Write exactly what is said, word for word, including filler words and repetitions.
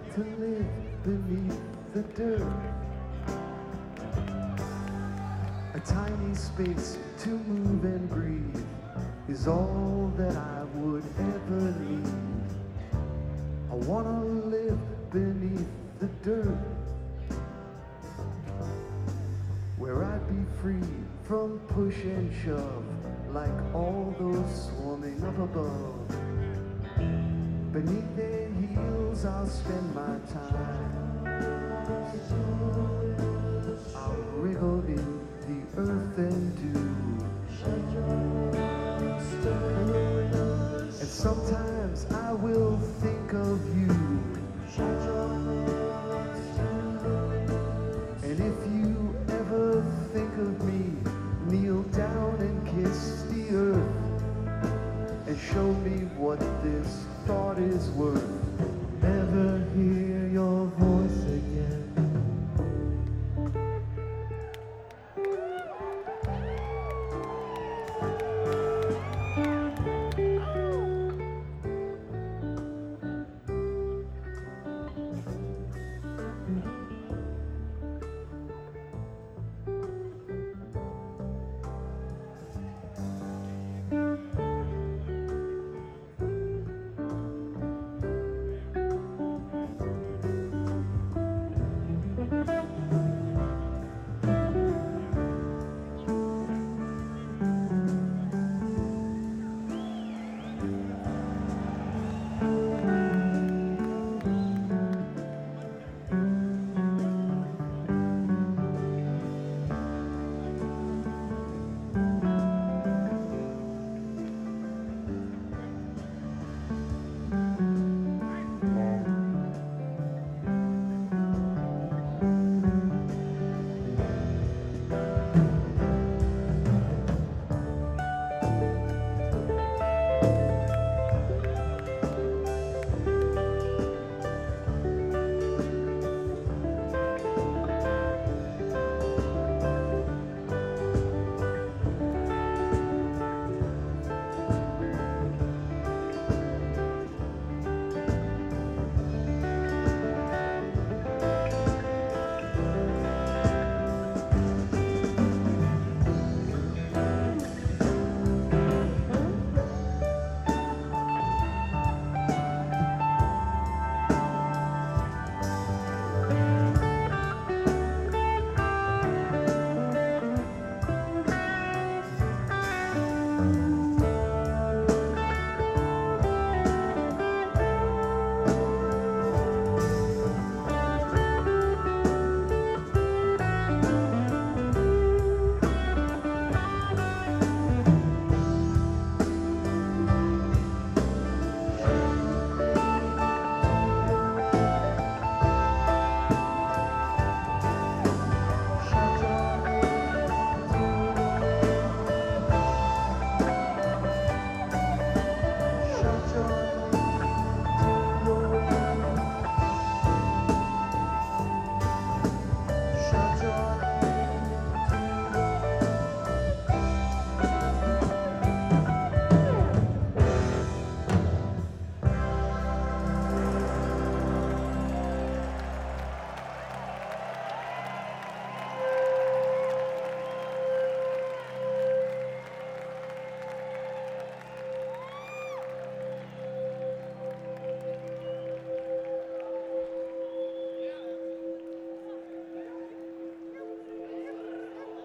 to live beneath the dirt. A tiny space to move and breathe is all that I would ever need. I wanna live beneath the dirt, where I'd be free from push and shove, like all those swarming up above. Beneath their heels I'll spend my time. I'll wriggle in the earth and dew. And sometimes I will think of you. And if you ever think of me, kneel down and kiss the earth, and show me what this thought is worth. Never hear